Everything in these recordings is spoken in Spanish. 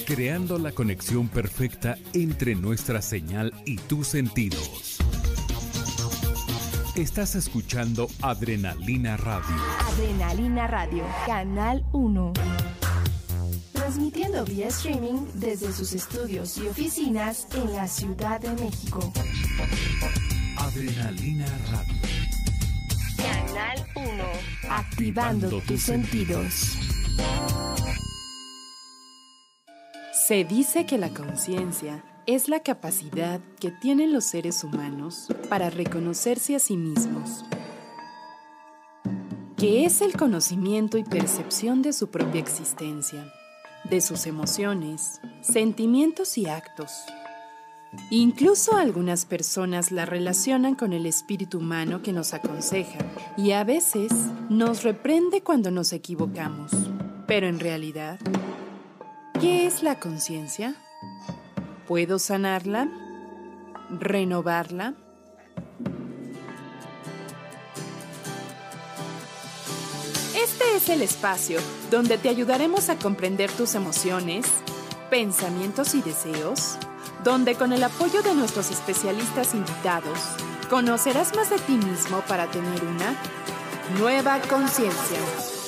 creando la conexión perfecta entre nuestra señal y tus sentidos. Estás escuchando Adrenalina Radio. Adrenalina Radio, Canal 1. Transmitiendo vía streaming desde sus estudios y oficinas en la Ciudad de México. Adrenalina Radio. Canal 1. Activando tus sentidos. Se dice que la conciencia es la capacidad que tienen los seres humanos para reconocerse a sí mismos, que es el conocimiento y percepción de su propia existencia, de sus emociones, sentimientos y actos. Incluso algunas personas la relacionan con el espíritu humano que nos aconseja y a veces nos reprende cuando nos equivocamos. Pero en realidad, ¿qué es la conciencia? ¿Puedo sanarla? ¿Renovarla? Este es el espacio donde te ayudaremos a comprender tus emociones, pensamientos y deseos, donde con el apoyo de nuestros especialistas invitados, conocerás más de ti mismo para tener una nueva conciencia.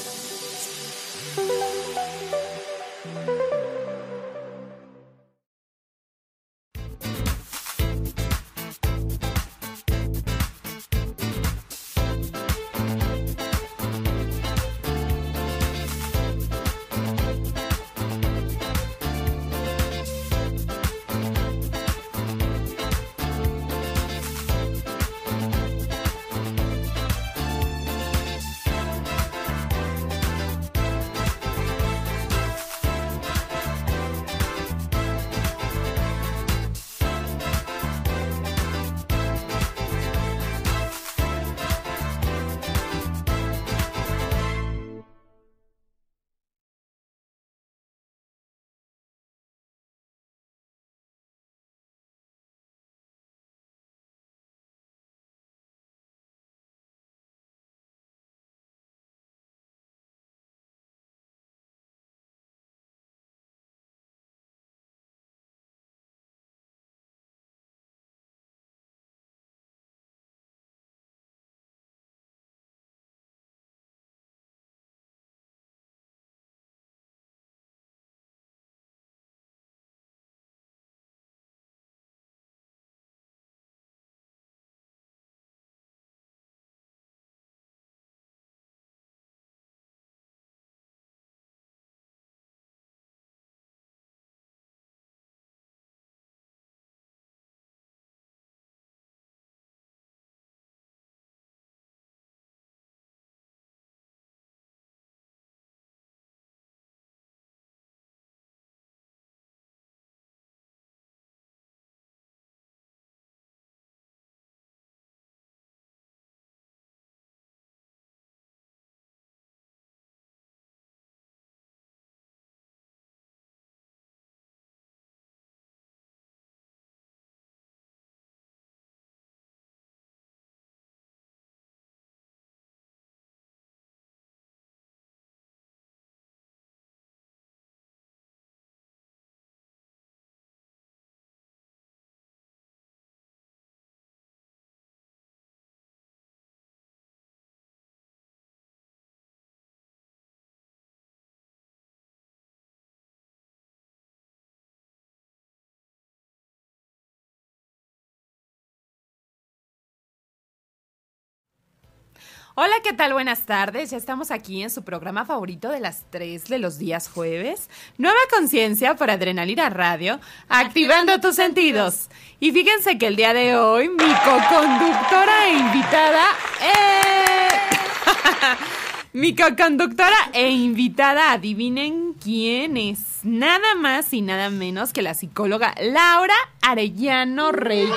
Hola, ¿qué tal? Buenas tardes. Ya estamos aquí en su programa favorito de las 3 de los días jueves. Nueva conciencia por Adrenalina Radio, activando tus sentidos. Y fíjense que el día de hoy mi coconductora e invitada mi coconductora e invitada, adivinen quién es. Nada más y nada menos que la psicóloga Laura Arellano Reyes.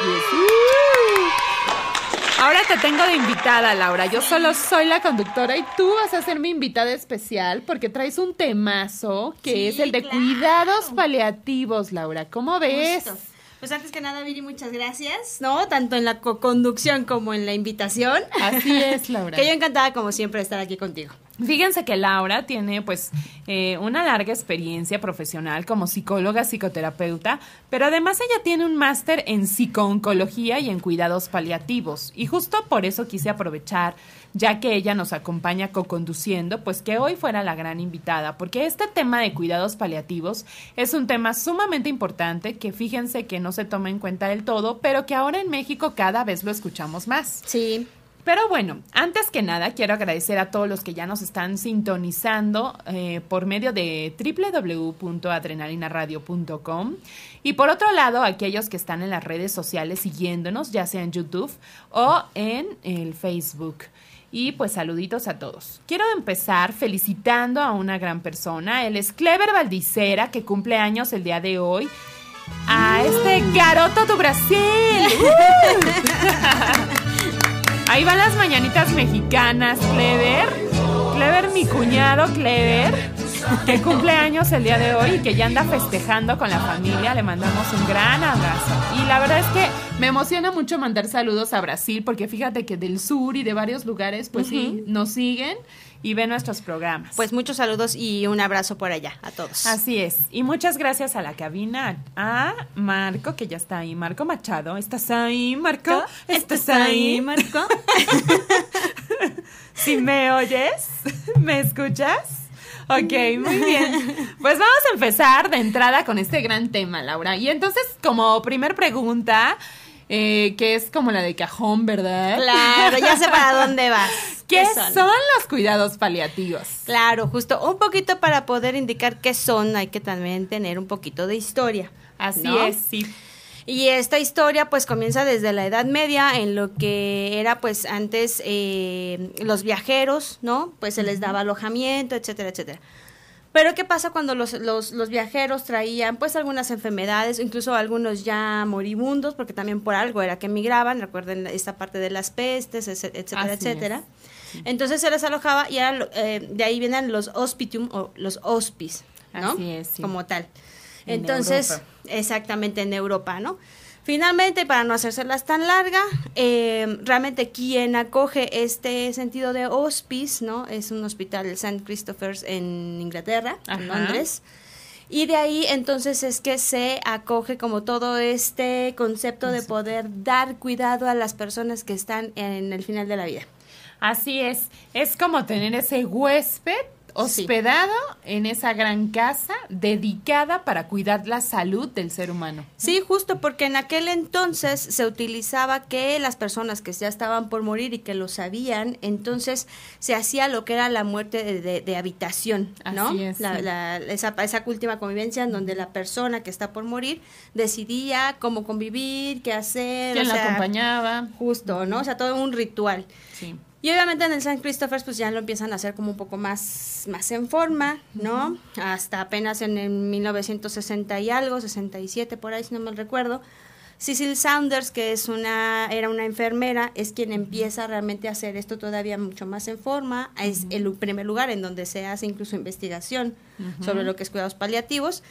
Ahora te tengo de invitada, Laura. Yo solo soy la conductora y tú vas a ser mi invitada especial porque traes un temazo que es el de cuidados paliativos, Laura. ¿Cómo ves? Justo. Pues antes que nada, Viri, muchas gracias, ¿no? Tanto en la co-conducción como en la invitación. Así es, Laura. Que yo encantada, como siempre, de estar aquí contigo. Fíjense que Laura tiene pues una larga experiencia profesional como psicóloga, psicoterapeuta, pero además ella tiene un máster en psicooncología y en cuidados paliativos. Y justo por eso quise aprovechar, ya que ella nos acompaña co-conduciendo, pues que hoy fuera la gran invitada, porque este tema de cuidados paliativos es un tema sumamente importante que fíjense que no se toma en cuenta del todo, pero que ahora en México cada vez lo escuchamos más. Sí. Pero bueno, antes que nada quiero agradecer a todos los que ya nos están sintonizando por medio de www.adrenalinaradio.com y por otro lado, aquellos que están en las redes sociales siguiéndonos, ya sea en YouTube o en el Facebook. Y pues saluditos a todos. Quiero empezar felicitando a una gran persona. Él es Clever Valdicera, que cumple años el día de hoy. A este garoto do Brasil. Ahí van las mañanitas mexicanas, Clever. Clever, mi cuñado Clever, que cumple años el día de hoy y que ya anda festejando con la familia. Le mandamos un gran abrazo. Y la verdad es que me emociona mucho mandar saludos a Brasil, porque fíjate que del sur y de varios lugares, pues sí, nos siguen y ven nuestros programas. Pues muchos saludos y un abrazo por allá a todos. Así es. Y muchas gracias a la cabina, a Marco, que ya está ahí. Marco Machado, ¿estás ahí, Marco? ¿Estás ahí, Marco? Si me oyes, ¿me escuchas? Ok, muy bien. Pues vamos a empezar de entrada con este gran tema, Laura. Y entonces, como primer pregunta, que es como la de cajón, ¿verdad? Claro, ya sé para dónde vas. ¿Qué son los cuidados paliativos? Claro, justo un poquito para poder indicar qué son, hay que también tener un poquito de historia. Así ¿no? es, sí. Y esta historia pues comienza desde la Edad Media, en lo que era pues antes los viajeros, ¿no? Pues se les daba alojamiento, etcétera, etcétera. Pero ¿qué pasa cuando los viajeros traían pues algunas enfermedades, incluso algunos ya moribundos, porque también por algo era que emigraban, recuerden esta parte de las pestes, etcétera, Así etcétera. Sí. Entonces se les alojaba y era, de ahí vienen los hospitium o los hospice, ¿no? Así es, sí. Como tal. En Entonces, Europa. Exactamente, en Europa, ¿no? Finalmente, para no hacérselas tan larga, realmente quien acoge este sentido de hospice, ¿no? Es un hospital, el St. Christopher's en Inglaterra, en Londres. Y de ahí entonces es que se acoge como todo este concepto de poder dar cuidado a las personas que están en el final de la vida. Así es como tener ese huésped hospedado en esa gran casa dedicada para cuidar la salud del ser humano. Sí, justo porque en aquel entonces se utilizaba que las personas que ya estaban por morir y que lo sabían, entonces se hacía lo que era la muerte de habitación, ¿no? Así es, esa última convivencia en donde la persona que está por morir decidía cómo convivir, qué hacer. ¿Quién la acompañaba? Justo, ¿no? O sea, todo un ritual. Sí. Y obviamente en el St. Christopher's pues ya lo empiezan a hacer como un poco más en forma, ¿no? Hasta apenas en el 1960 y algo, 67 por ahí si no mal recuerdo, Cecil Saunders, que era una enfermera, es quien empieza realmente a hacer esto todavía mucho más en forma. Es el primer lugar en donde se hace incluso investigación sobre lo que es cuidados paliativos.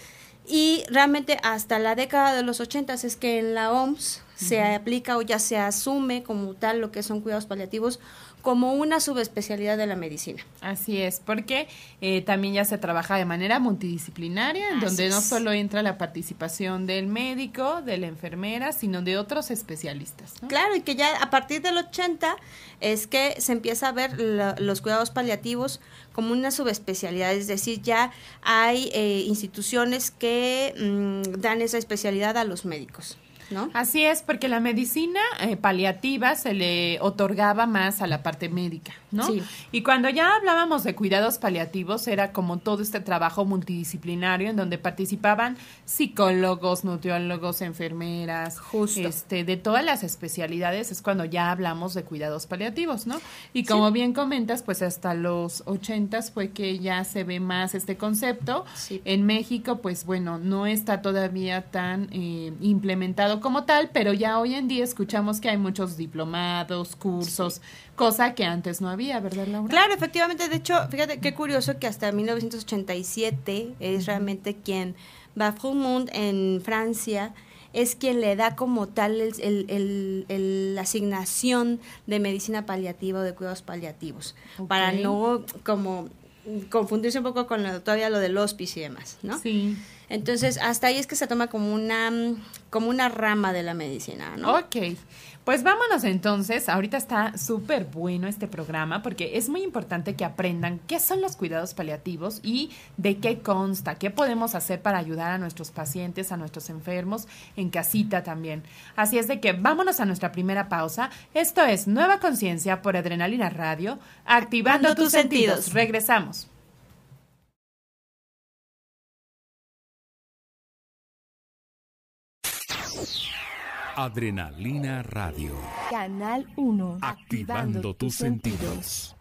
Y realmente hasta la década de los 80 es que en la OMS se aplica o ya se asume como tal lo que son cuidados paliativos como una subespecialidad de la medicina. Así es, porque también ya se trabaja de manera multidisciplinaria, en donde no solo entra la participación del médico, de la enfermera, sino de otros especialistas, ¿no? Claro, y que ya a partir del 80 es que se empieza a ver los cuidados paliativos como una subespecialidad, es decir, ya hay instituciones que dan esa especialidad a los médicos, ¿no? Así es, porque la medicina paliativa se le otorgaba más a la parte médica, ¿no? Sí. Y cuando ya hablábamos de cuidados paliativos, era como todo este trabajo multidisciplinario en donde participaban psicólogos, nutriólogos, enfermeras, justo, de todas las especialidades, es cuando ya hablamos de cuidados paliativos, ¿no? Y como bien comentas, pues hasta los 80s fue que ya se ve más este concepto. Sí. En México, pues bueno, no está todavía tan implementado como tal, pero ya hoy en día escuchamos que hay muchos diplomados, cursos, cosa que antes no había, ¿verdad, Laura? Claro, efectivamente. De hecho, fíjate qué curioso que hasta 1987 es realmente quien Bafrumund en Francia es quien le da como tal la asignación de medicina paliativa o de cuidados paliativos, para no como confundirse un poco con todavía lo del hospice y demás, ¿no? Sí. Entonces, hasta ahí es que se toma como una rama de la medicina, ¿no? Ok, pues vámonos entonces. Ahorita está súper bueno este programa porque es muy importante que aprendan qué son los cuidados paliativos y de qué consta, qué podemos hacer para ayudar a nuestros pacientes, a nuestros enfermos, en casita también. Así es de que vámonos a nuestra primera pausa. Esto es Nueva Conciencia por Adrenalina Radio, activando tus sentidos. Regresamos. Adrenalina Radio. Canal 1. Activando tus sentidos.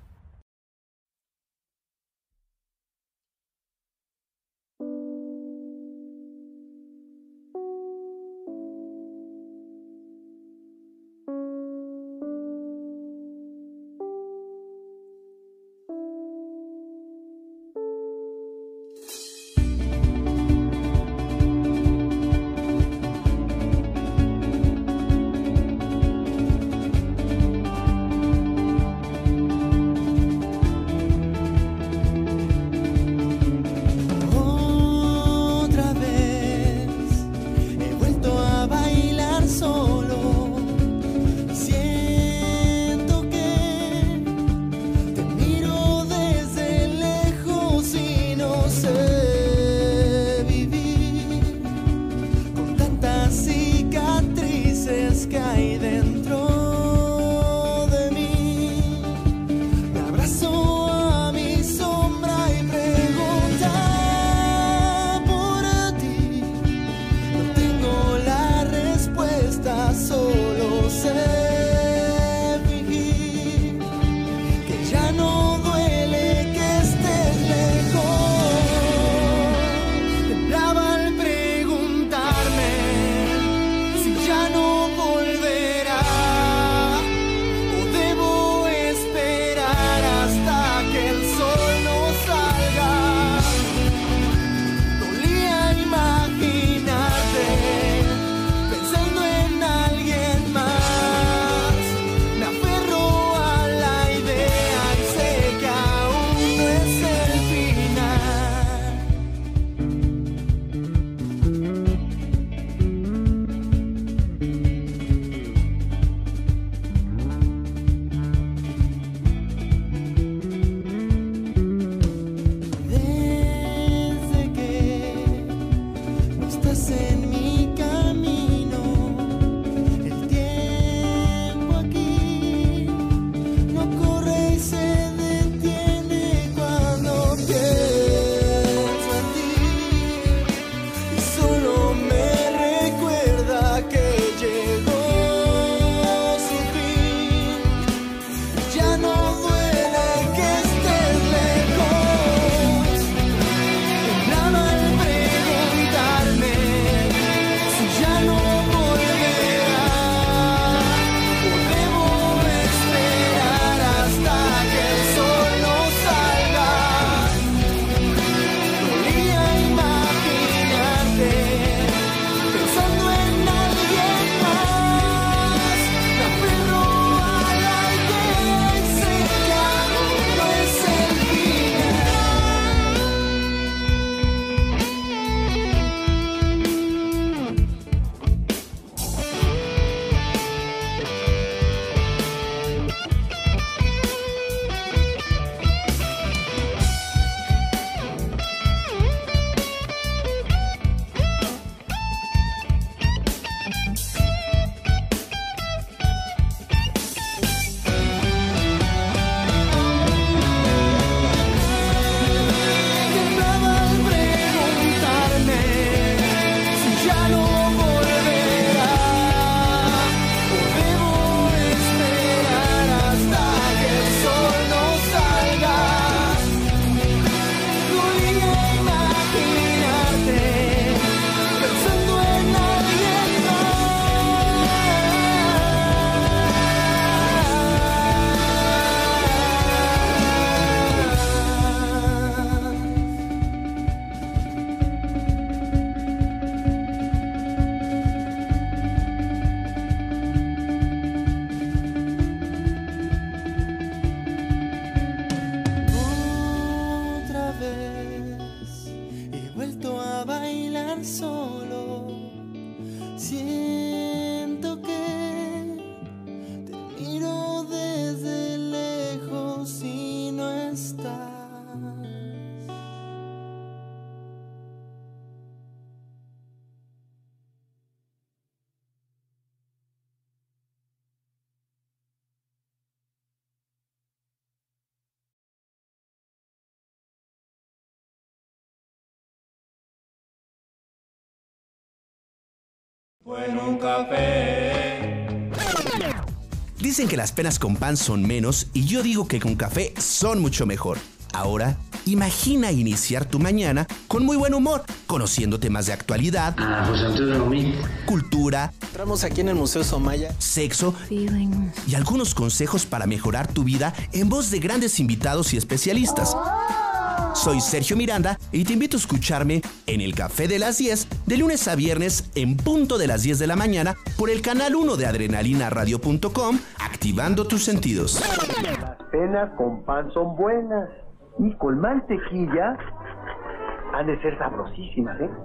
Dicen que las penas con pan son menos y yo digo que con café son mucho mejor. Ahora, imagina iniciar tu mañana con muy buen humor, conociendo temas de actualidad, cultura, Entramos aquí en el Museo Somaya, sexo y algunos consejos para mejorar tu vida en voz de grandes invitados y especialistas. Soy Sergio Miranda y te invito a escucharme en el Café de las 10 de lunes a viernes en punto de las 10 de la mañana por el canal 1 de adrenalinaradio.com, activando tus sentidos. Las penas con pan son buenas y con mantequilla han de ser sabrosísimas, ¿eh?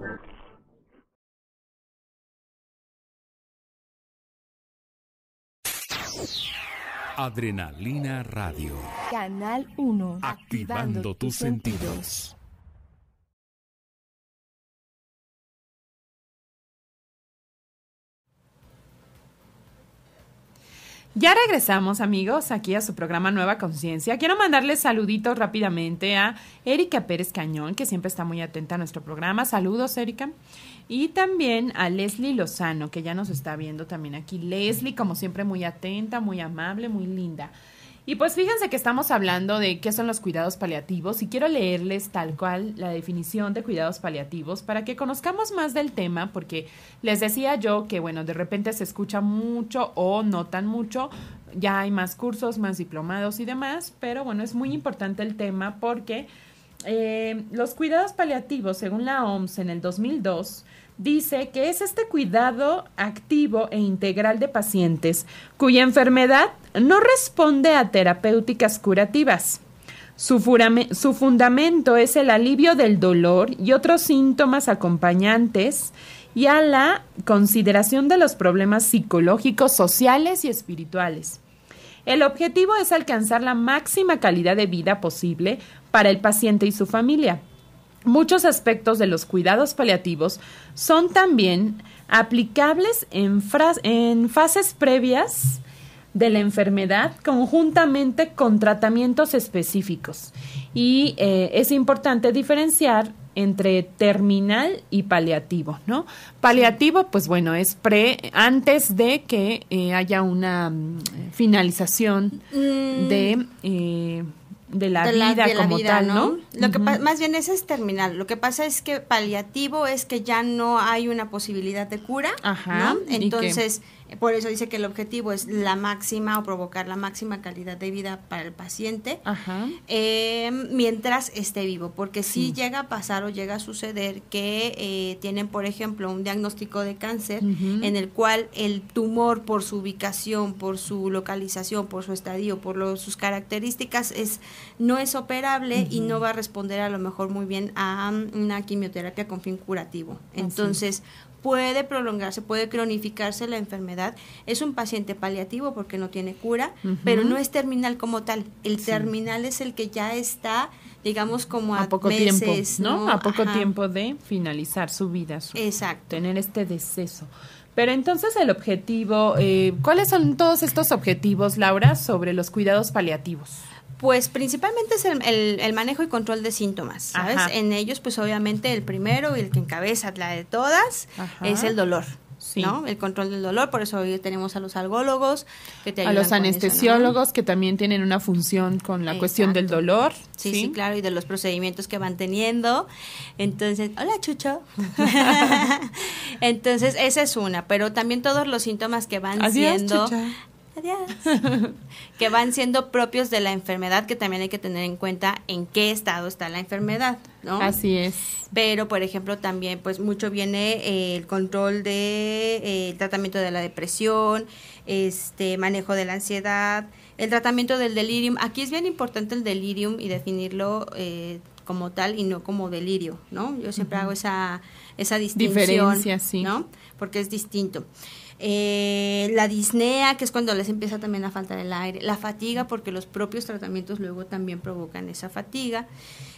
Adrenalina Radio. Canal 1. Activando tus sentidos. Ya regresamos, amigos, aquí a su programa Nueva Conciencia. Quiero mandarles saluditos rápidamente a Erika Pérez Cañón, que siempre está muy atenta a nuestro programa. Saludos, Erika. Y también a Leslie Lozano, que ya nos está viendo también aquí. Leslie, como siempre, muy atenta, muy amable, muy linda. Y pues fíjense que estamos hablando de qué son los cuidados paliativos y quiero leerles tal cual la definición de cuidados paliativos para que conozcamos más del tema, porque les decía yo que, bueno, de repente se escucha mucho o no tan mucho, ya hay más cursos, más diplomados y demás, pero bueno, es muy importante el tema porque los cuidados paliativos, según la OMS en el 2002, dice que es este cuidado activo e integral de pacientes cuya enfermedad no responde a terapéuticas curativas. Su fundamento es el alivio del dolor y otros síntomas acompañantes y a la consideración de los problemas psicológicos, sociales y espirituales. El objetivo es alcanzar la máxima calidad de vida posible para el paciente y su familia. Muchos aspectos de los cuidados paliativos son también aplicables en fases previas de la enfermedad conjuntamente con tratamientos específicos. Y es importante diferenciar entre terminal y paliativo, ¿no? Paliativo, pues bueno, es antes de que haya una finalización de la vida como tal, ¿no? Lo que más bien ese es terminal. Lo que pasa es que paliativo es que ya no hay una posibilidad de cura, ¿no? Entonces, por eso dice que el objetivo es la máxima o provocar la máxima calidad de vida para el paciente mientras esté vivo, porque si llega a pasar o llega a suceder que tienen, por ejemplo, un diagnóstico de cáncer en el cual el tumor, por su ubicación, por su localización, por su estadio, por sus características, no es operable y no va a responder a lo mejor muy bien a una quimioterapia con fin curativo. Entonces, puede prolongarse, puede cronificarse la enfermedad. Es un paciente paliativo porque no tiene cura, pero no es terminal como tal. El terminal es el que ya está, digamos, como a poco meses, tiempo, ¿no? A poco tiempo de finalizar su vida. Exacto. Tener este deceso. Pero entonces el objetivo, ¿cuáles son todos estos objetivos, Laura, sobre los cuidados paliativos? Pues principalmente es el manejo y control de síntomas, ¿sabes? En ellos, pues obviamente el primero y el que encabeza la de todas es el dolor, ¿no? El control del dolor, por eso hoy tenemos a los algólogos que te ayudan, a los anestesiólogos, eso, ¿no? Que también tienen una función con la cuestión del dolor. Sí, claro, y de los procedimientos que van teniendo. Entonces, hola Chucho. Entonces, esa es una, pero también todos los síntomas que van siendo... Chucha. Adiós. Que van siendo propios de la enfermedad, que también hay que tener en cuenta en qué estado está la enfermedad, ¿no? Así es. Pero, por ejemplo, también pues mucho viene el control de el tratamiento de la depresión, manejo de la ansiedad, el tratamiento del delirium. Aquí es bien importante el delirium y definirlo como tal y no como delirio, ¿no? Yo siempre hago esa distinción. Diferencia, sí. ¿No? Porque es distinto. La disnea, que es cuando les empieza también a faltar el aire, la fatiga, porque los propios tratamientos luego también provocan esa fatiga,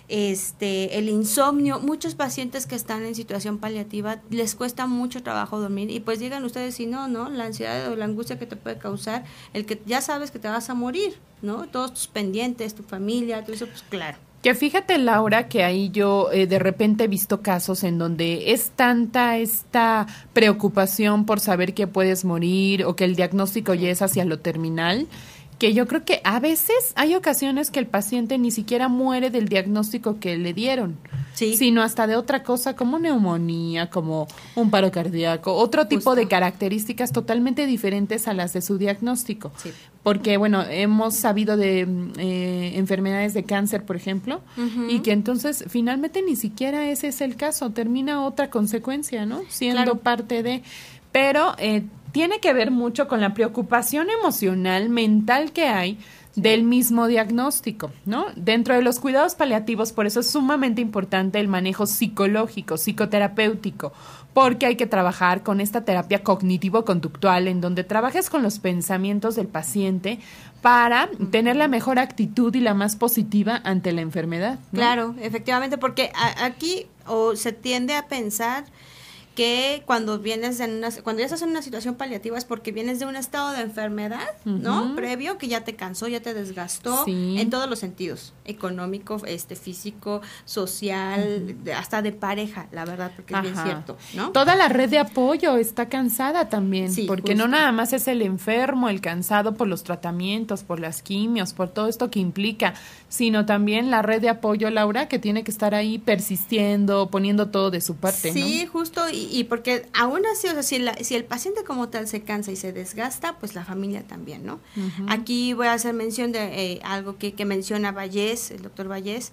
el insomnio. Muchos pacientes que están en situación paliativa les cuesta mucho trabajo dormir y pues digan ustedes si no, la ansiedad o la angustia que te puede causar el que ya sabes que te vas a morir, ¿no? Todos tus pendientes, tu familia, todo eso, pues claro. Que fíjate, Laura, que ahí yo de repente he visto casos en donde es tanta esta preocupación por saber que puedes morir o que el diagnóstico ya es hacia lo terminal, que yo creo que a veces hay ocasiones que el paciente ni siquiera muere del diagnóstico que le dieron, sino hasta de otra cosa como neumonía, como un paro cardíaco, otro tipo de características totalmente diferentes a las de su diagnóstico. Sí. Porque, bueno, hemos sabido de enfermedades de cáncer, por ejemplo, y que entonces finalmente ni siquiera ese es el caso, termina otra consecuencia, ¿no? Siendo parte de... Pero tiene que ver mucho con la preocupación emocional, mental que hay del mismo diagnóstico, ¿no? Dentro de los cuidados paliativos, por eso es sumamente importante el manejo psicológico, psicoterapéutico, porque hay que trabajar con esta terapia cognitivo-conductual en donde trabajes con los pensamientos del paciente para tener la mejor actitud y la más positiva ante la enfermedad, ¿no? Claro, efectivamente, porque aquí se tiende a pensar que cuando vienes cuando ya estás en una situación paliativa es porque vienes de un estado de enfermedad, ¿no? Previo, que ya te cansó, ya te desgastó en todos los sentidos, económico, físico, social, hasta de pareja, la verdad, porque es bien cierto, ¿no? Toda la red de apoyo está cansada también, porque no nada más es el enfermo, el cansado por los tratamientos, por las quimios, por todo esto que implica, sino también la red de apoyo, Laura, que tiene que estar ahí persistiendo, poniendo todo de su parte, Sí, ¿no? justo, y porque aún así, o sea, si el paciente como tal se cansa y se desgasta, pues la familia también, ¿no? Aquí voy a hacer mención de algo que menciona Vallés, el doctor Vallés,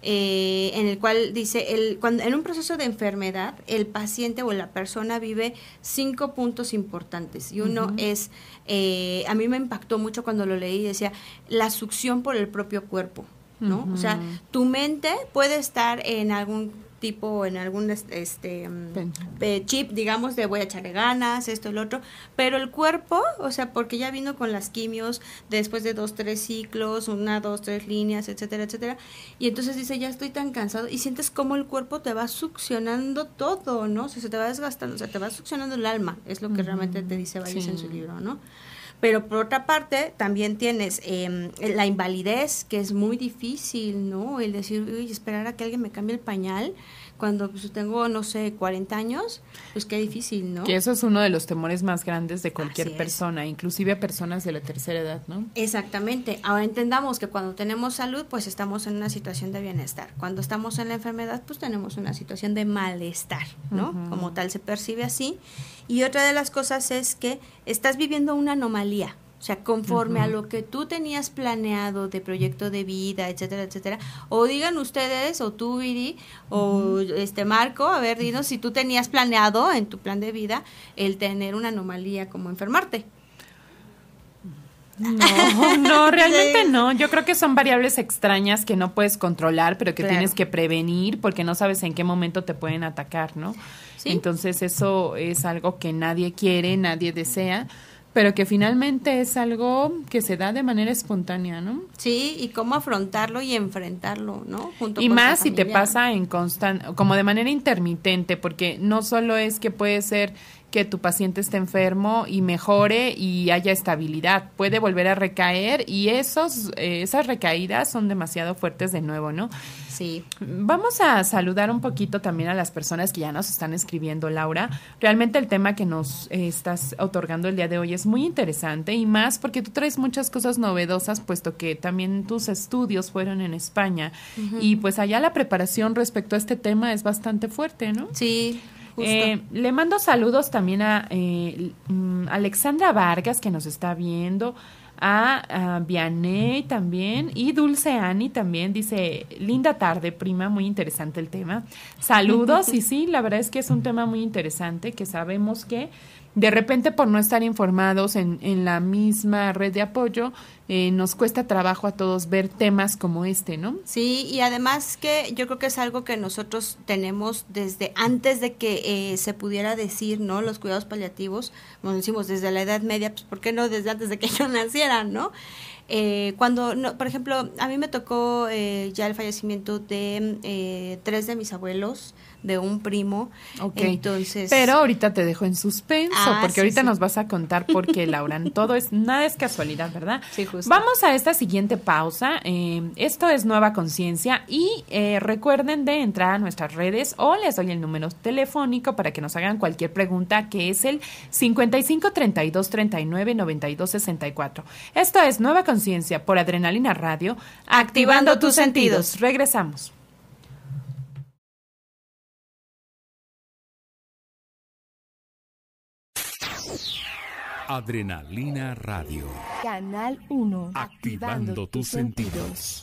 en el cual dice, cuando en un proceso de enfermedad, el paciente o la persona vive 5 puntos importantes, y uno es, a mí me impactó mucho cuando lo leí, decía, la succión por el propio cuerpo, ¿no? O sea, tu mente puede estar en algún tipo, en algún chip, digamos, de voy a echarle ganas, esto, el otro, pero el cuerpo, o sea, porque ya vino con las quimios después de 2, 3 ciclos, 1, 2, 3 líneas, etcétera, etcétera, y entonces dice, ya estoy tan cansado, y sientes como el cuerpo te va succionando todo, ¿no? O sea, se te va desgastando, o sea, te va succionando el alma, es lo que realmente te dice Valles en su libro, ¿no? Pero por otra parte, también tienes la invalidez, que es muy difícil, ¿no? El decir, uy, esperar a que alguien me cambie el pañal cuando pues, tengo, no sé, 40 años, pues qué difícil, ¿no? Que eso es uno de los temores más grandes de cualquier persona, inclusive a personas de la tercera edad, ¿no? Exactamente. Ahora entendamos que cuando tenemos salud, pues estamos en una situación de bienestar. Cuando estamos en la enfermedad, pues tenemos una situación de malestar, ¿no? Como tal se percibe así. Y otra de las cosas es que estás viviendo una anomalía. O sea, conforme a lo que tú tenías planeado de proyecto de vida, etcétera, etcétera. O digan ustedes, o tú, Viri, o Marco, a ver, dinos si tú tenías planeado en tu plan de vida el tener una anomalía como enfermarte. No, realmente no. Yo creo que son variables extrañas que no puedes controlar, pero que tienes que prevenir porque no sabes en qué momento te pueden atacar, ¿no? ¿Sí? Entonces eso es algo que nadie quiere, nadie desea, pero que finalmente es algo que se da de manera espontánea, ¿no? Sí, y cómo afrontarlo y enfrentarlo, ¿no? Junto y con más si te pasa en como de manera intermitente, porque no solo es que puede ser que tu paciente esté enfermo y mejore y haya estabilidad, puede volver a recaer y esas recaídas son demasiado fuertes de nuevo, ¿no? Sí. Vamos a saludar un poquito también a las personas que ya nos están escribiendo, Laura. Realmente el tema que nos estás otorgando el día de hoy es muy interesante y más porque tú traes muchas cosas novedosas, puesto que también tus estudios fueron en España y pues allá la preparación respecto a este tema es bastante fuerte, ¿no? Sí. Le mando saludos también a Alexandra Vargas, que nos está viendo, a Vianey también, y Dulce Ani también, dice, linda tarde, prima, muy interesante el tema. Saludos, y sí, la verdad es que es un tema muy interesante, que sabemos que de repente por no estar informados en la misma red de apoyo, nos cuesta trabajo a todos ver temas como este, ¿no? Sí, y además que yo creo que es algo que nosotros tenemos desde antes de que se pudiera decir, ¿no? Los cuidados paliativos, como decimos, desde la Edad Media, pues ¿por qué no desde antes de que yo naciera, ¿no? Cuando, no, por ejemplo, a mí me tocó ya el fallecimiento de 3 de mis abuelos, de un primo. Okay. Entonces, pero ahorita te dejo en suspenso, porque sí, ahorita sí. nos vas a contar por qué, Laura. Nada es casualidad, ¿verdad? Sí, justo. Vamos a esta siguiente pausa. Esto es Nueva Conciencia y recuerden de entrar a nuestras redes o les doy el número telefónico para que nos hagan cualquier pregunta, que es el 55 32 39 92 64. Esto es Nueva Conciencia por Adrenalina Radio, activando tus sentidos. Regresamos. Adrenalina Radio. Canal 1. Activando tus sentidos.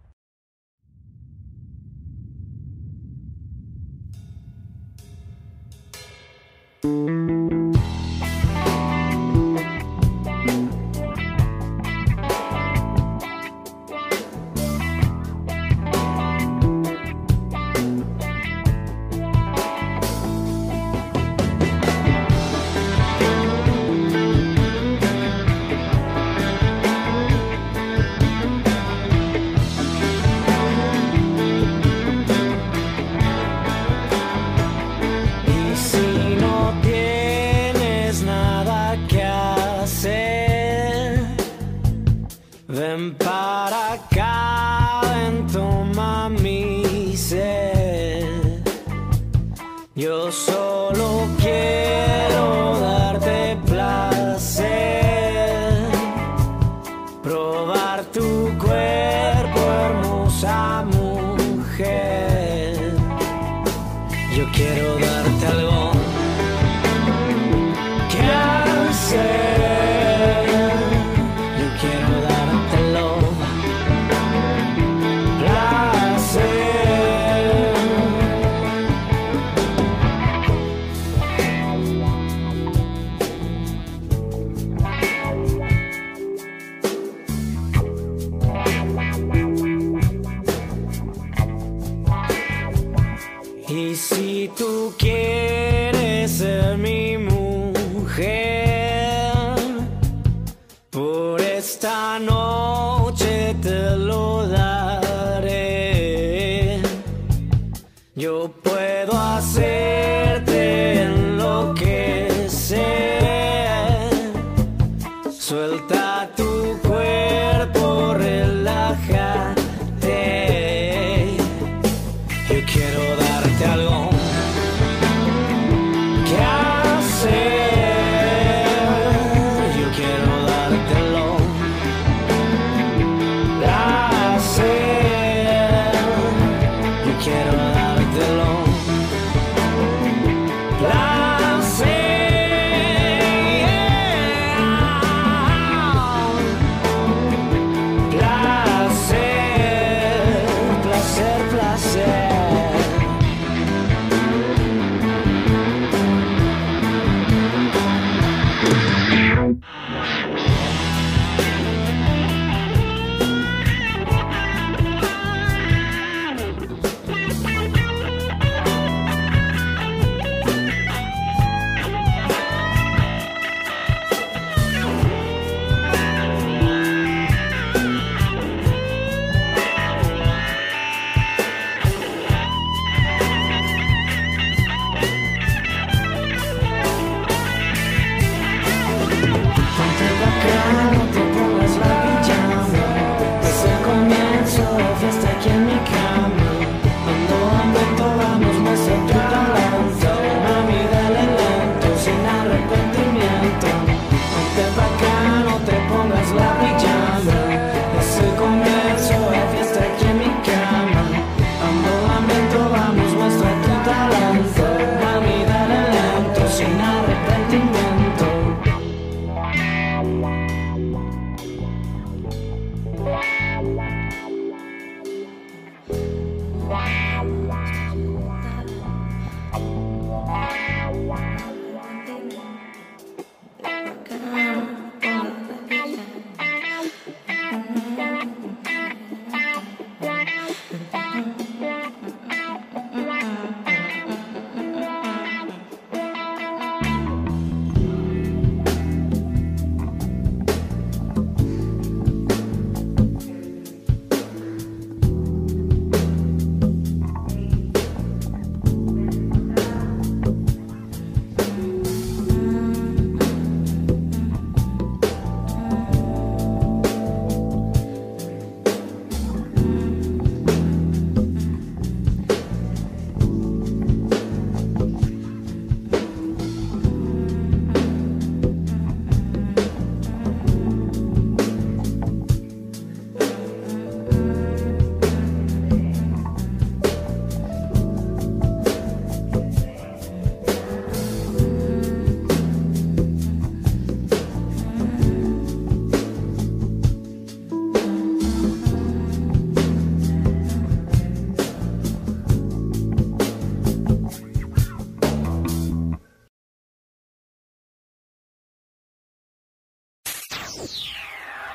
Para acá, ven, toma mi sed. Yo solo quiero darte placer, probar tu cuerpo, hermosa mujer. Yo quiero darte algo que hacer. Si tú quieres ser mi mujer, por esta noche te lo daré. Yo puedo hacerte enloquecer. Suelta tu cuerpo, relájate. Yo quiero darte algo que hacer. Yo quiero dártelo, placer. Yo quiero dártelo, placer. Placer, placer, placer.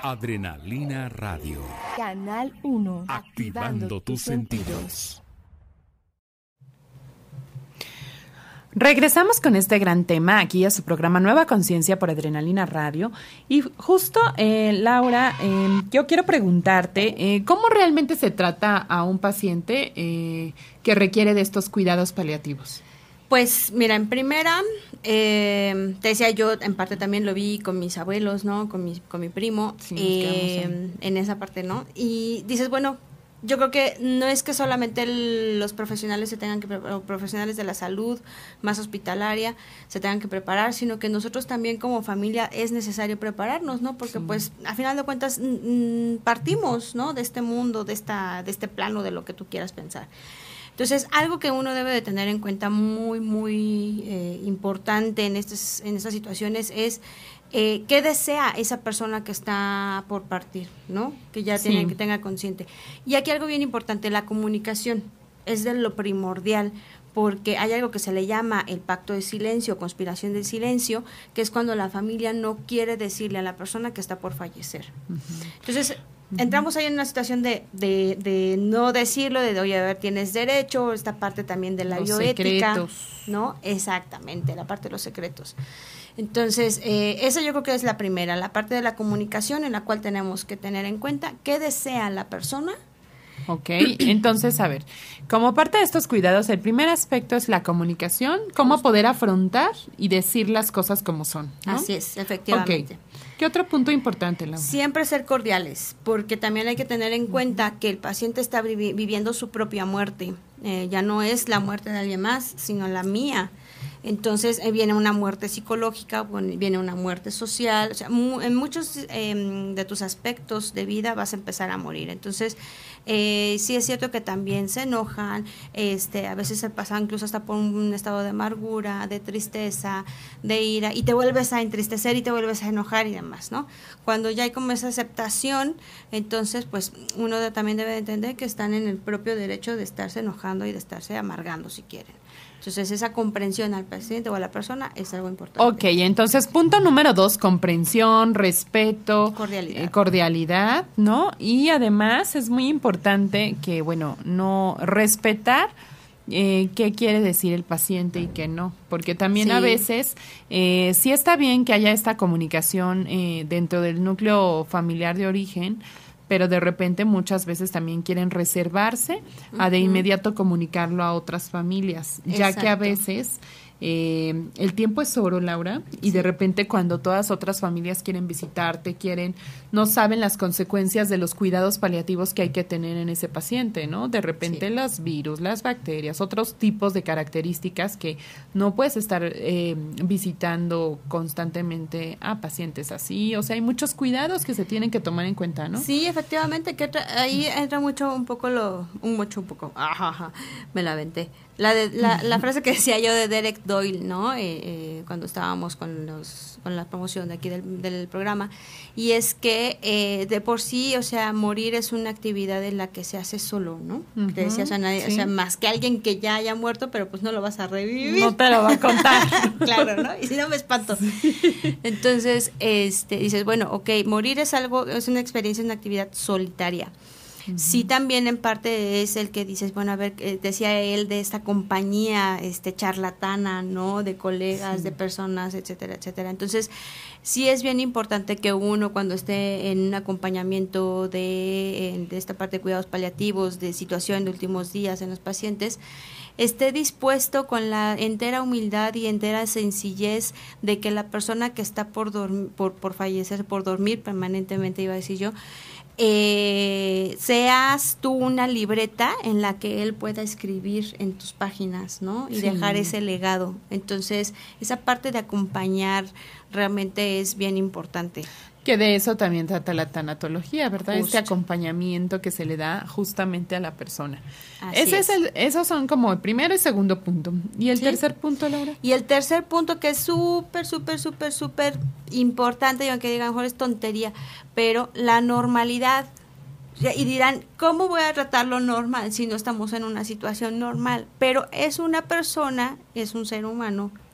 Adrenalina Radio. Canal 1. Activando tus sentidos. Regresamos con este gran tema aquí a su programa Nueva Conciencia por Adrenalina Radio. Y justo, Laura, yo quiero preguntarte, ¿cómo realmente se trata a un paciente que requiere de estos cuidados paliativos? Pues mira, en primera, te decía yo, en parte también lo vi con mis abuelos, ¿no? Con mi primo, sí, en esa parte, ¿no? Y dices, bueno, yo creo que no es que solamente los profesionales se tengan que preparar, o profesionales de la salud más hospitalaria se tengan que preparar, sino que nosotros también como familia es necesario prepararnos, ¿no? Porque pues a final de cuentas partimos, ¿no? De este mundo, de este plano, de lo que tú quieras pensar. Entonces, algo que uno debe de tener en cuenta muy, muy importante en estas tiene es qué desea esa persona que está por partir, ¿no? Que ya Sí. que tenga consciente. Y aquí algo bien importante, la comunicación es de lo primordial, porque hay algo que se le llama el pacto de silencio, conspiración del silencio, que es cuando la familia no quiere decirle a la persona que está por fallecer. Entonces, entramos ahí en una situación de no decirlo, de oye, a ver, tienes derecho, esta parte también de la Los bioética, secretos. ¿no? Exactamente, la parte de los secretos. Entonces, esa yo creo que es la primera, la parte de la comunicación en la cual tenemos que tener en cuenta qué desea la persona. Ok, entonces, a ver, como parte de estos cuidados, el primer aspecto es la comunicación, cómo poder afrontar y decir las cosas como son, ¿no? Así es, efectivamente. Ok. ¿Qué otro punto importante, Laura? Siempre ser cordiales, porque también hay que tener en cuenta que el paciente está viviendo su propia muerte. Ya no es la muerte de alguien más, sino la mía. Entonces viene una muerte psicológica, viene una muerte social, o sea, en muchos de tus aspectos de vida vas a empezar a morir. Entonces, sí es cierto que también se enojan, a veces se pasa incluso hasta por un estado de amargura, de tristeza, de ira, y te vuelves a entristecer y te vuelves a enojar y demás, ¿no? Cuando ya hay como esa aceptación, entonces, pues, uno también debe entender que están en el propio derecho de estarse enojando y de estarse amargando si quieren. Entonces, esa comprensión al paciente o a la persona es algo importante. Ok, entonces, punto número 2, comprensión, respeto, cordialidad, ¿no? Y además es muy importante que, bueno, no respetar qué quiere decir el paciente y qué no, porque también Sí. a veces sí está bien que haya esta comunicación dentro del núcleo familiar de origen, pero de repente muchas veces también quieren reservarse a de inmediato comunicarlo a otras familias, ya que a Exacto. veces el tiempo es oro, Laura, y de repente cuando todas otras familias quieren visitarte, no saben las consecuencias de los cuidados paliativos que hay que tener en ese paciente, ¿no? De repente Sí. los virus, las bacterias, otros tipos de características que no puedes estar visitando constantemente a pacientes así. O sea, hay muchos cuidados que se tienen que tomar en cuenta, ¿no? Sí, efectivamente, que ahí entra un poco, me la aventé. La frase que decía yo de Derek Doyle, ¿no? Cuando estábamos con la promoción de aquí del programa, y es que de por sí, o sea, morir es una actividad en la que se hace solo, ¿no? Ujú, Te decía, o sea, nadie, sí. o sea, más que alguien que ya haya muerto, pero pues no lo vas a revivir. No te lo va a contar. Claro, ¿no? Y si no me espanto. Entonces, dices, bueno, ok, morir es una experiencia, una actividad solitaria. Sí, también en parte es el que dices, bueno, a ver, decía él de esta compañía charlatana, ¿no? De colegas, de personas, etcétera, etcétera. Entonces, sí es bien importante que uno cuando esté en un acompañamiento de esta parte de cuidados paliativos, de situación de últimos días en los pacientes, esté dispuesto con la entera humildad y entera sencillez de que la persona que está por fallecer, por dormir permanentemente, iba a decir yo, seas tú una libreta en la que él pueda escribir en tus páginas, ¿no? Y Sí. dejar ese legado. Entonces, esa parte de acompañar realmente es bien importante. Que de eso también trata la tanatología, ¿verdad? Justo. Este acompañamiento que se le da justamente a la persona. Así Esos son como el primero y segundo punto. ¿Y el Sí. tercer punto, Laura? Y el tercer punto que es súper importante, y aunque digan, a lo mejor es tontería, pero la normalidad. Y dirán, ¿cómo voy a tratarlo normal si no estamos en una situación normal? Pero es una persona, es un ser humano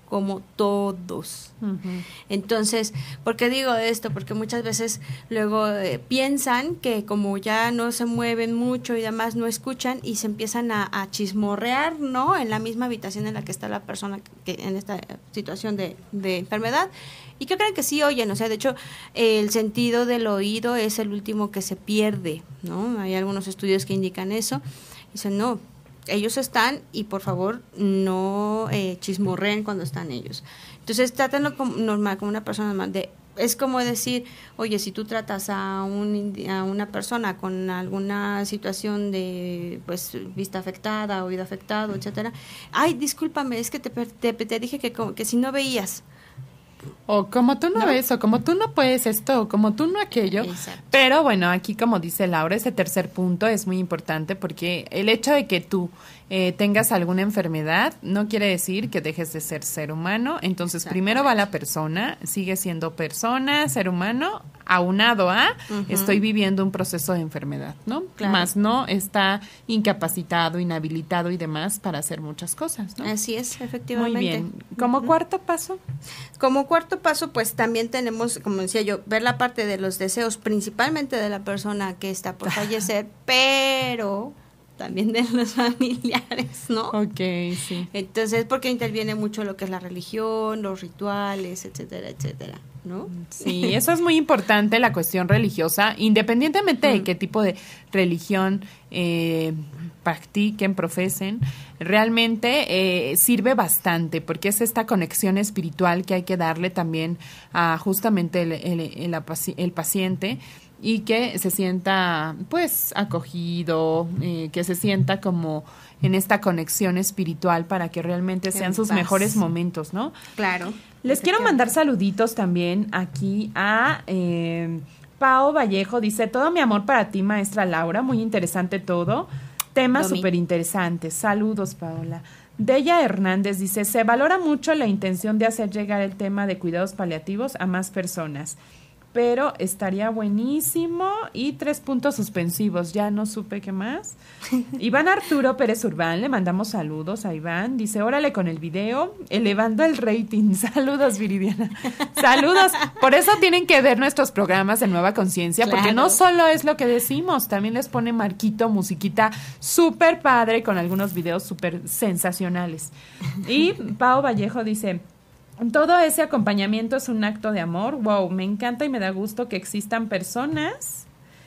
como todos. Ujú. Entonces, ¿por qué digo esto? Porque muchas veces luego piensan que como ya no se mueven mucho y demás, no escuchan y se empiezan a chismorrear, ¿no? En la misma habitación en la que está la persona que en esta situación de enfermedad. ¿Y qué creen que sí oyen? O sea, de hecho, el sentido del oído es el último que se pierde, ¿no? Hay algunos estudios que indican eso. Dicen, no, ellos están y por favor no chismorreen cuando están ellos. Entonces trátenlo como normal, como una persona normal. Es como decir, oye, si tú tratas a una persona con alguna situación de pues vista afectada, oído afectado, etcétera, ay, discúlpame, es que te dije que si no veías. O como tú no ves, o como tú no puedes esto, o como tú no aquello. Exacto. Pero bueno, aquí como dice Laura, ese tercer punto es muy importante porque el hecho de que tú tengas alguna enfermedad no quiere decir que dejes de ser humano. Entonces, primero va la persona, sigue siendo persona, ser humano, aunado a estoy viviendo un proceso de enfermedad, ¿no? Claro. Más no está incapacitado, inhabilitado y demás para hacer muchas cosas, ¿no? Así es, efectivamente. Muy bien. Como cuarto paso. Como cuarto paso, pues también tenemos, como decía yo, ver la parte de los deseos, principalmente de la persona que está por fallecer, pero también de los familiares, ¿no? Ok, sí. Entonces, porque interviene mucho lo que es la religión, los rituales, etcétera, etcétera, ¿no? Sí, eso es muy importante, la cuestión religiosa, independientemente de qué tipo de religión practiquen, profesen, realmente sirve bastante porque es esta conexión espiritual que hay que darle también a justamente el paciente y que se sienta pues acogido, que se sienta como en esta conexión espiritual para que realmente sean sus mejores momentos, ¿no? Claro. Les quiero mandar saluditos también aquí a Pao Vallejo, dice, todo mi amor para ti, maestra Laura, muy interesante todo, temas súper interesantes, saludos Paola. Deya Hernández dice, se valora mucho la intención de hacer llegar el tema de cuidados paliativos a más personas, pero estaría buenísimo y 3 puntos suspensivos, ya no supe qué más. Iván Arturo Pérez Urbán, le mandamos saludos a Iván, dice, órale con el video, elevando el rating, saludos Viridiana, saludos, por eso tienen que ver nuestros programas de Nueva Conciencia, porque no solo es lo que decimos, también les pone Marquito, musiquita súper padre, con algunos videos súper sensacionales. Y Pao Vallejo dice, todo ese acompañamiento es un acto de amor. Wow, me encanta y me da gusto que existan personas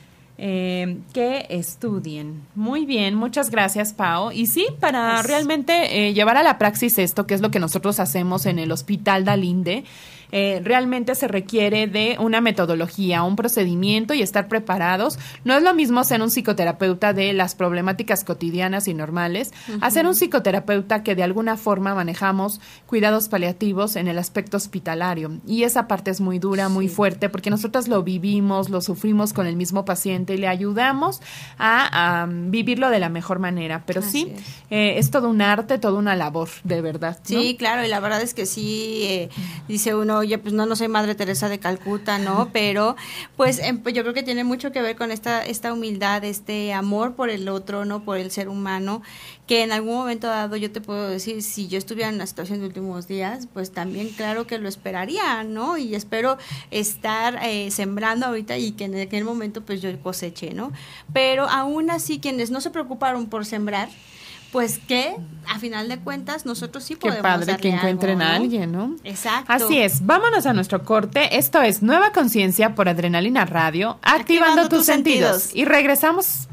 que estudien. Muy bien, muchas gracias, Pao. Y sí, para realmente llevar a la praxis esto, que es lo que nosotros hacemos en el Hospital Dalinde, realmente se requiere de una metodología, un procedimiento y estar preparados. No es lo mismo ser un psicoterapeuta de las problemáticas cotidianas y normales, a ser un psicoterapeuta que de alguna forma manejamos cuidados paliativos en el aspecto hospitalario. Y esa parte es muy dura, muy fuerte, porque nosotros lo vivimos, lo sufrimos con el mismo paciente y le ayudamos a vivirlo de la mejor manera. Pero sí, es todo un arte, toda una labor, de verdad, ¿no? Sí, claro, y la verdad es que sí, dice uno, oye, pues no soy Madre Teresa de Calcuta, ¿no? Pero, pues yo creo que tiene mucho que ver con esta humildad, este amor por el otro, ¿no? Por el ser humano, que en algún momento dado yo te puedo decir, si yo estuviera en una situación de últimos días, pues también claro que lo esperaría, ¿no? Y espero estar sembrando ahorita y que en aquel momento pues yo coseche, ¿no? Pero aún así, quienes no se preocuparon por sembrar, pues que a final de cuentas nosotros sí podemos. Qué padre que encuentren a alguien, ¿no? Exacto. Así es, vámonos a nuestro corte. Esto es Nueva Conciencia por Adrenalina Radio, activando tus sentidos. Y regresamos.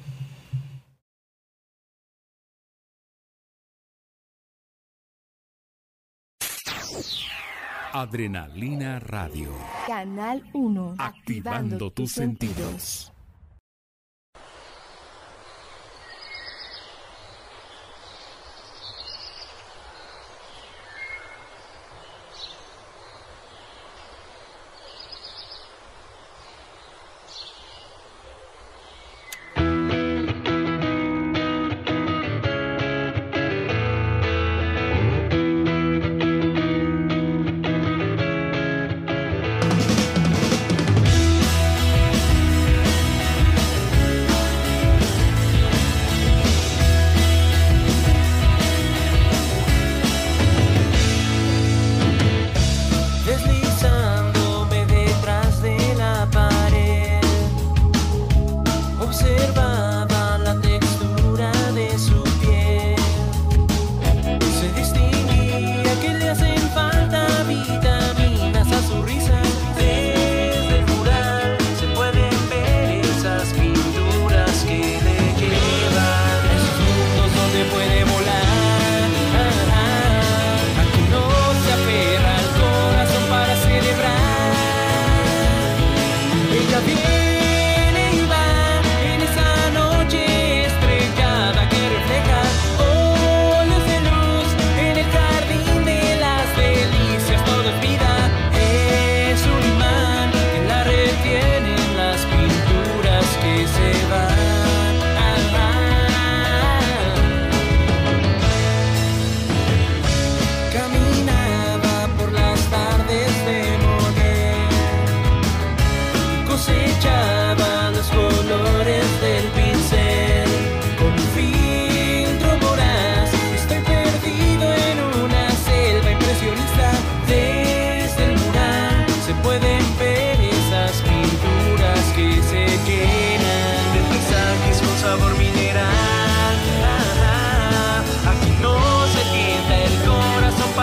Adrenalina Radio. Canal 1. Activando tus sentidos.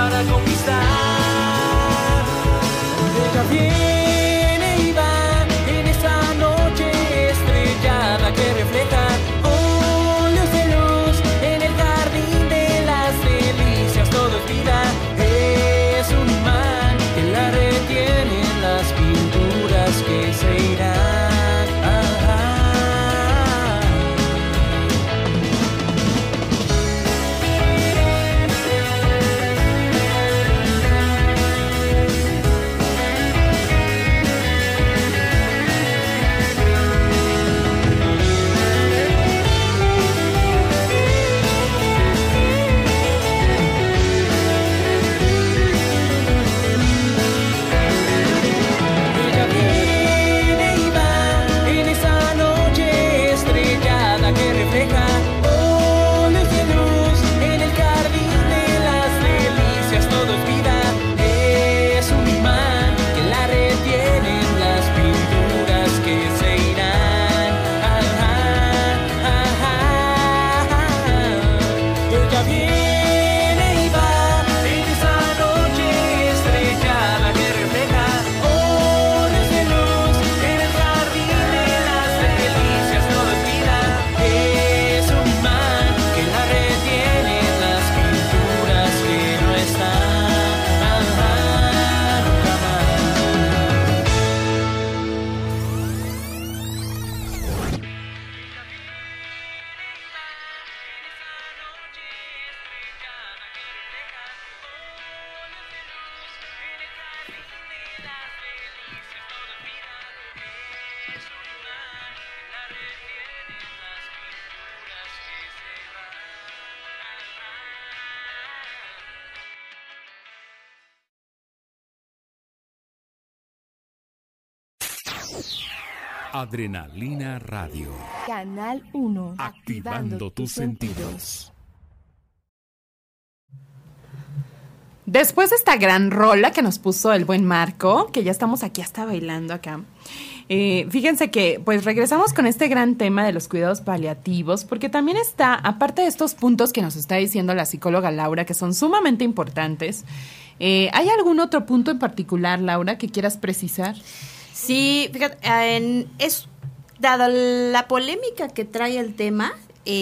para conquistar. Ella viene y va en esa noche estrellada que refleja óleos de luz en el jardín de las delicias. Todo es vida, es un imán que la retiene en las pinturas que se irán. Adrenalina Radio. Canal 1. Activando tus sentidos. Después de esta gran rola que nos puso el buen Marco, que ya estamos aquí hasta bailando acá, fíjense que pues regresamos con este gran tema de los cuidados paliativos, porque también está, aparte de estos puntos que nos está diciendo la psicóloga Laura, que son sumamente importantes, ¿hay algún otro punto en particular, Laura, que quieras precisar? Sí, fíjate, dada la polémica que trae el tema,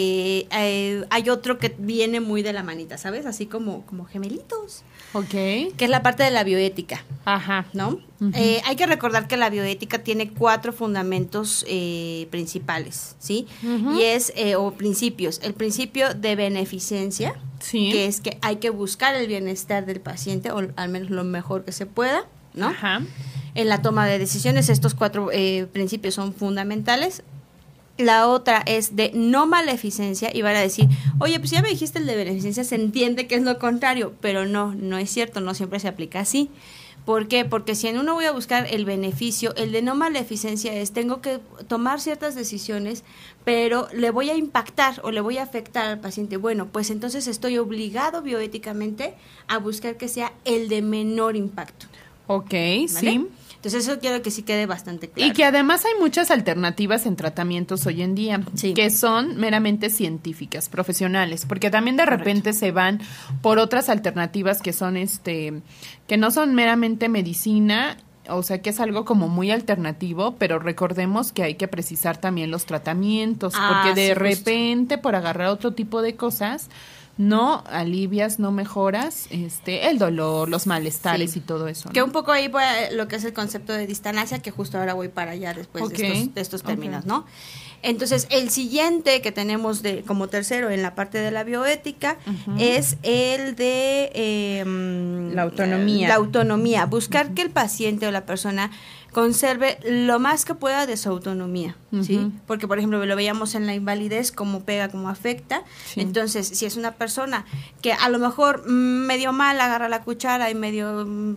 hay otro que viene muy de la manita, ¿sabes? Así como gemelitos. Ok. Que es la parte de la bioética. Ajá. ¿No? Uh-huh. Hay que recordar que la bioética tiene 4 fundamentos principales, ¿sí? Uh-huh. Y o principios. El principio de beneficencia, sí, que es que hay que buscar el bienestar del paciente, o al menos lo mejor que se pueda, ¿no? Ajá. En la toma de decisiones, estos 4 principios son fundamentales. La otra es de no maleficencia, y van a decir, oye, pues ya me dijiste el de beneficencia, se entiende que es lo contrario, pero no es cierto, no siempre se aplica así. ¿Por qué? Porque si en uno voy a buscar el beneficio, el de no maleficencia es, tengo que tomar ciertas decisiones, pero le voy a impactar o le voy a afectar al paciente. Bueno, pues entonces estoy obligado bioéticamente a buscar que sea el de menor impacto. Ok, ¿vale? Sí. Entonces eso quiero que sí quede bastante claro. Y que además hay muchas alternativas en tratamientos hoy en día, sí, que son meramente científicas, profesionales, porque también de repente se van por otras alternativas que son que no son meramente medicina, o sea que es algo como muy alternativo, pero recordemos que hay que precisar también los tratamientos, porque de repente por agarrar otro tipo de cosas no alivias, no mejoras el dolor, los malestares, sí, y todo eso, ¿no? Que un poco ahí lo que es el concepto de distanasia, que justo ahora voy para allá después de estos términos, ¿no? Entonces, el siguiente que tenemos como tercero en la parte de la bioética, uh-huh, es el de la autonomía. La autonomía, buscar que el paciente o la persona conserve lo más que pueda de su autonomía, uh-huh, ¿sí? Porque, por ejemplo, lo veíamos en la invalidez, cómo pega, cómo afecta. Sí. Entonces, si es una persona que a lo mejor medio mal agarra la cuchara y media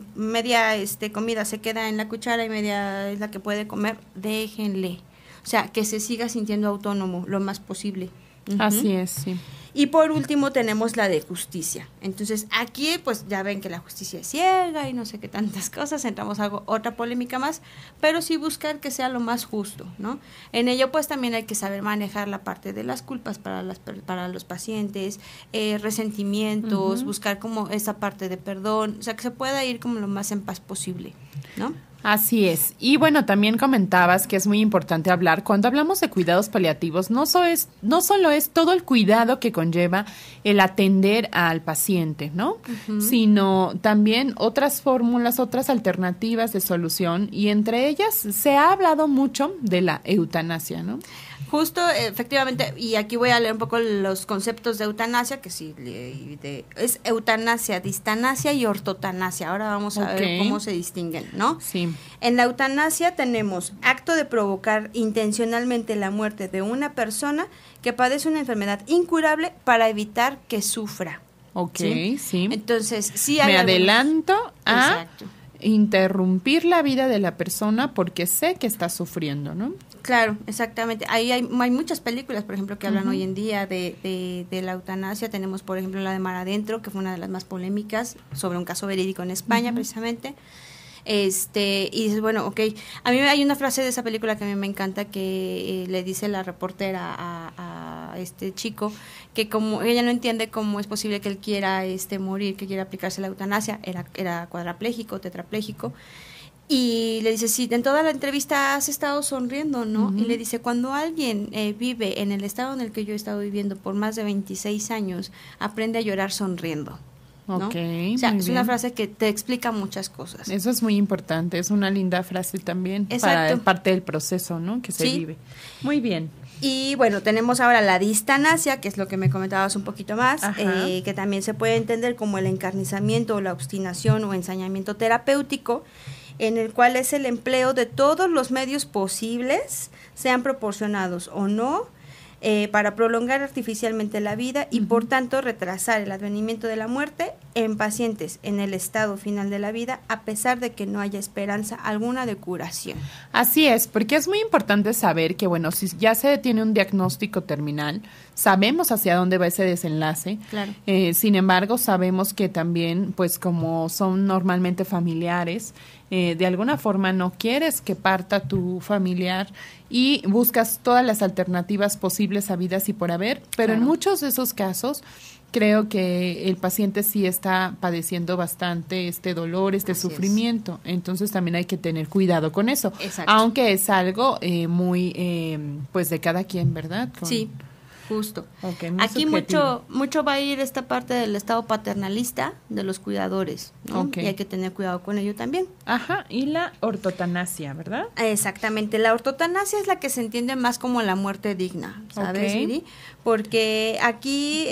comida se queda en la cuchara y media es la que puede comer, déjenle. O sea, que se siga sintiendo autónomo lo más posible. Uh-huh. Así es, sí. Y por último tenemos la de justicia. Entonces aquí pues ya ven que la justicia es ciega y no sé qué tantas cosas, entramos a otra polémica más, pero sí buscar que sea lo más justo, ¿no? En ello pues también hay que saber manejar la parte de las culpas para los pacientes, resentimientos, buscar como esa parte de perdón, o sea que se pueda ir como lo más en paz posible, ¿no? Así es. Y bueno, también comentabas que es muy importante hablar, cuando hablamos de cuidados paliativos, no solo es todo el cuidado que conlleva el atender al paciente, ¿no? Sino también otras fórmulas, otras alternativas de solución, y entre ellas se ha hablado mucho de la eutanasia, ¿no? Justo, efectivamente, y aquí voy a leer un poco los conceptos de eutanasia, que sí, es eutanasia, distanasia y ortotanasia. Ahora vamos a ver cómo se distinguen, ¿no? Sí. En la eutanasia tenemos acto de provocar intencionalmente la muerte de una persona que padece una enfermedad incurable para evitar que sufra. Sí. Entonces, sí hay adelanto a Exacto. interrumpir la vida de la persona porque sé que está sufriendo, ¿no? Claro, exactamente. Ahí hay muchas películas, por ejemplo, que hablan hoy en día de la eutanasia. Tenemos, por ejemplo, la de Mar Adentro, que fue una de las más polémicas, sobre un caso verídico en España, precisamente. Y dices, bueno, ok. A mí hay una frase de esa película que a mí me encanta, que le dice la reportera a este chico que como ella no entiende cómo es posible que él quiera morir, que quiera aplicarse la eutanasia. Era cuadrapléjico, tetrapléjico. Y le dice, sí, en toda la entrevista has estado sonriendo, ¿no? Y le dice, cuando alguien vive en el estado en el que yo he estado viviendo por más de 26 años, aprende a llorar sonriendo, ¿no? Okay, o sea, muy es bien. una frase que te explica muchas cosas. Eso es muy importante, es una linda frase también. Exacto. Para parte del proceso, ¿no? Que se vive. Muy bien. Y bueno, tenemos ahora la distanasia, que es lo que me comentabas un poquito más, que también se puede entender como el encarnizamiento o la obstinación o ensañamiento terapéutico, en el cual es el empleo de todos los medios posibles, sean proporcionados o no, para prolongar artificialmente la vida y por tanto retrasar el advenimiento de la muerte en pacientes en el estado final de la vida, a pesar de que no haya esperanza alguna de curación. Así es, porque es muy importante saber que, bueno, si ya se tiene un diagnóstico terminal, sabemos hacia dónde va ese desenlace. Claro. Sin embargo, sabemos que también, pues como son normalmente familiares, de alguna forma no quieres que parta tu familiar y buscas todas las alternativas posibles habidas y por haber, pero en muchos de esos casos creo que el paciente sí está padeciendo bastante este dolor, este sufrimiento, entonces también hay que tener cuidado con eso. Exacto. Aunque es algo muy pues de cada quien, ¿verdad? Sí. Justo. Okay, aquí mucho va a ir esta parte del estado paternalista de los cuidadores, ¿no? Okay. Y hay que tener cuidado con ello también. Ajá, y la ortotanasia, ¿verdad? Exactamente, la ortotanasia es la que se entiende más como la muerte digna, ¿sabes, Viri? Porque aquí,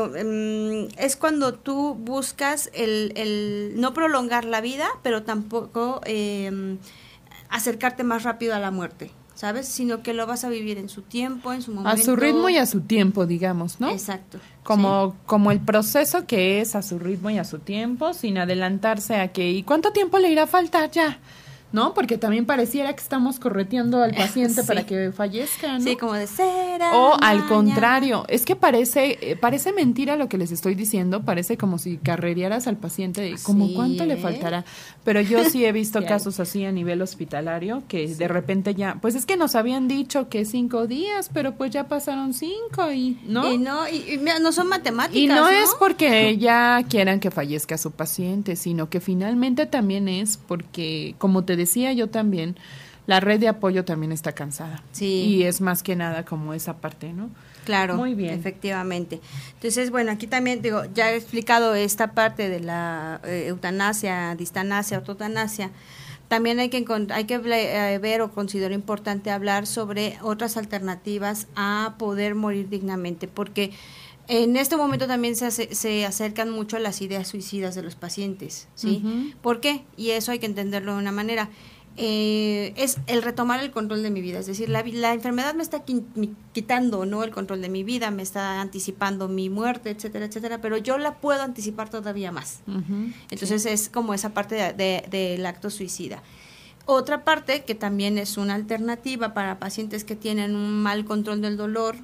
es cuando tú buscas el no prolongar la vida, pero tampoco acercarte más rápido a la muerte, ¿sabes? Sino que lo vas a vivir en su tiempo, en su momento. A su ritmo y a su tiempo, digamos, ¿no? Exacto. Como el proceso que es a su ritmo y a su tiempo, sin adelantarse a que, ¿y cuánto tiempo le irá a faltar ya? ¿No? Porque también pareciera que estamos correteando al paciente para que fallezca, ¿no? Sí, como de cera. O al contrario, es que parece mentira lo que les estoy diciendo, parece como si carrerearas al paciente de como cuánto le faltará. Pero yo sí he visto casos así a nivel hospitalario que de repente ya, pues es que nos habían dicho que 5 días, pero pues ya pasaron 5 y ¿no? Y mira, no son matemáticas, y no es porque ya quieran que fallezca su paciente, sino que finalmente también es porque, como te decía yo también, la red de apoyo también está cansada. Sí. Y es más que nada como esa parte, ¿no? Claro. Muy bien. Efectivamente. Entonces, bueno, aquí también digo, ya he explicado esta parte de la eutanasia, distanasia, ortotanasia. También hay que ver o considero importante hablar sobre otras alternativas a poder morir dignamente, porque en este momento también se acercan mucho a las ideas suicidas de los pacientes, ¿sí? ¿Por qué? Y eso hay que entenderlo de una manera. Es el retomar el control de mi vida, es decir, la enfermedad me está quitando, ¿no?, el control de mi vida, me está anticipando mi muerte, etcétera, etcétera, pero yo la puedo anticipar todavía más. Entonces es como esa parte del acto suicida. Otra parte que también es una alternativa para pacientes que tienen un mal control del dolor,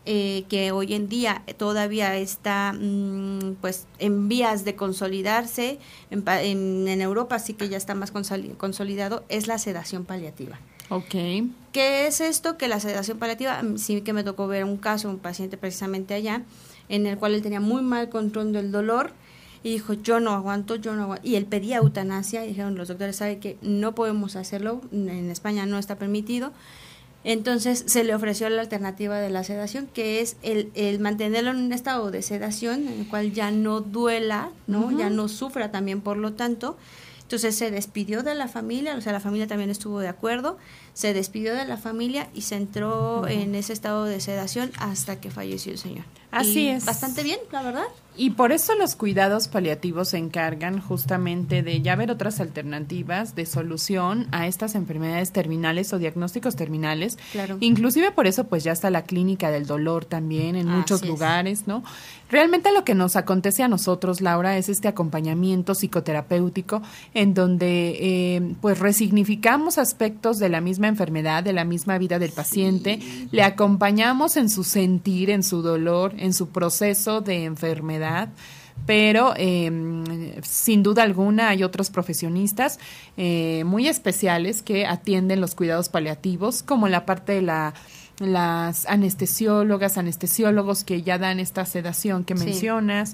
que hoy en día todavía está pues en vías de consolidarse, en Europa sí que ya está más consolidado, es la sedación paliativa. Okay. ¿Qué es esto? Que la sedación paliativa, sí que me tocó ver un caso, un paciente precisamente allá, en el cual él tenía muy mal control del dolor y dijo, yo no aguanto, y él pedía eutanasia y dijeron los doctores, ¿sabe que no podemos hacerlo? En España no está permitido. Entonces se le ofreció la alternativa de la sedación, que es el mantenerlo en un estado de sedación en el cual ya no duela, ¿no? Ya no sufra también, por lo tanto. Entonces se despidió de la familia, o sea, la familia también estuvo de acuerdo, se despidió de la familia y se entró en ese estado de sedación hasta que falleció el señor. Así es. Bastante bien, la verdad. Y por eso los cuidados paliativos se encargan justamente de ya ver otras alternativas de solución a estas enfermedades terminales o diagnósticos terminales. Claro. Inclusive por eso pues ya está la clínica del dolor también en muchos lugares, ¿no? Realmente lo que nos acontece a nosotros, Laura, es este acompañamiento psicoterapéutico en donde pues resignificamos aspectos de la misma enfermedad, de la misma vida del paciente, le acompañamos en su sentir, en su dolor, en su proceso de enfermedad, pero sin duda alguna hay otros profesionistas muy especiales que atienden los cuidados paliativos, como la parte de las anestesiólogos que ya dan esta sedación que mencionas,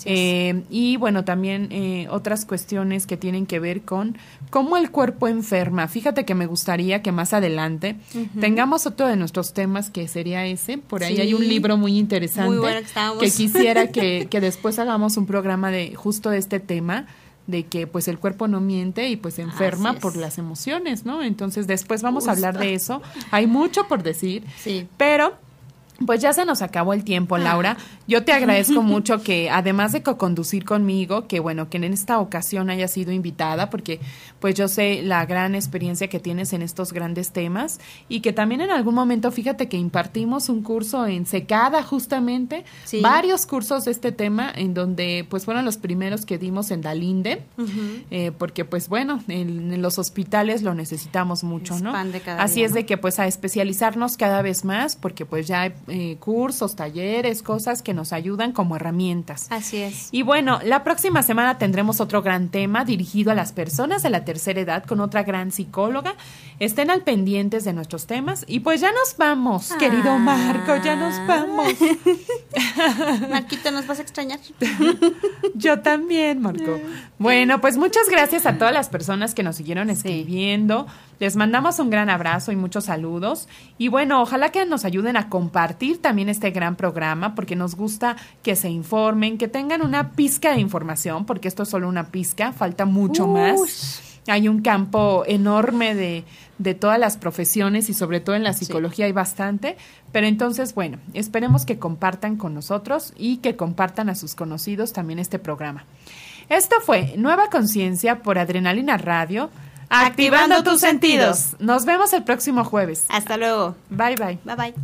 y bueno, también otras cuestiones que tienen que ver con cómo el cuerpo enferma. Fíjate que me gustaría que más adelante tengamos otro de nuestros temas, que sería ese. Por ahí hay un libro muy interesante, muy bueno, que quisiera que después hagamos un programa de justo de este tema, de que pues el cuerpo no miente y pues enferma por las emociones, ¿no? Entonces después vamos a hablar de eso. Hay mucho por decir, pero pues ya se nos acabó el tiempo, Laura. Yo te agradezco mucho que, además de co-conducir conmigo, que bueno, que en esta ocasión hayas sido invitada, porque pues yo sé la gran experiencia que tienes en estos grandes temas, y que también en algún momento, fíjate que impartimos un curso en Secada, justamente, varios cursos de este tema, en donde pues fueron los primeros que dimos en Dalinde, porque pues bueno, en los hospitales lo necesitamos mucho, ¿no? Así es de que pues a especializarnos cada vez más, porque pues ya hay cursos, talleres, cosas que nos ayudan como herramientas. Así es. Y bueno, la próxima semana tendremos otro gran tema dirigido a las personas de la tercera edad con otra gran psicóloga. Estén al pendientes de nuestros temas y pues ya nos vamos, querido Marco, ya nos vamos. Marquito, ¿nos vas a extrañar? Yo también, Marco. Bueno, pues muchas gracias a todas las personas que nos siguieron escribiendo. Les mandamos un gran abrazo y muchos saludos. Y bueno, ojalá que nos ayuden a compartir también este gran programa, porque nos gusta que se informen, que tengan una pizca de información, porque esto es solo una pizca, falta mucho más. Hay un campo enorme de todas las profesiones y sobre todo en la psicología hay bastante. Pero entonces, bueno, esperemos que compartan con nosotros y que compartan a sus conocidos también este programa. Esto fue Nueva Conciencia por Adrenalina Radio. Activando tus sentidos. Nos vemos el próximo jueves. Hasta luego. Bye, bye. Bye, bye.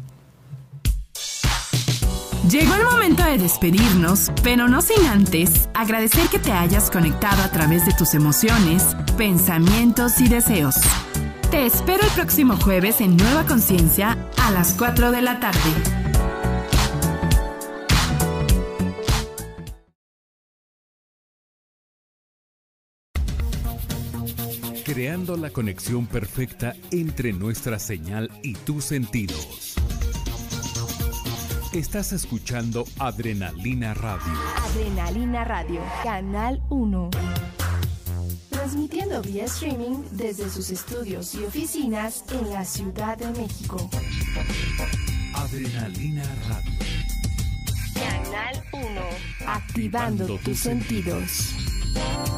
Llegó el momento de despedirnos, pero no sin antes agradecer que te hayas conectado a través de tus emociones, pensamientos y deseos. Te espero el próximo jueves en Nueva Conciencia a las 4 de la tarde. Creando la conexión perfecta entre nuestra señal y tus sentidos. Estás escuchando Adrenalina Radio. Adrenalina Radio, Canal 1. Transmitiendo vía streaming desde sus estudios y oficinas en la Ciudad de México. Adrenalina Radio. Canal 1. Activando tus sentidos.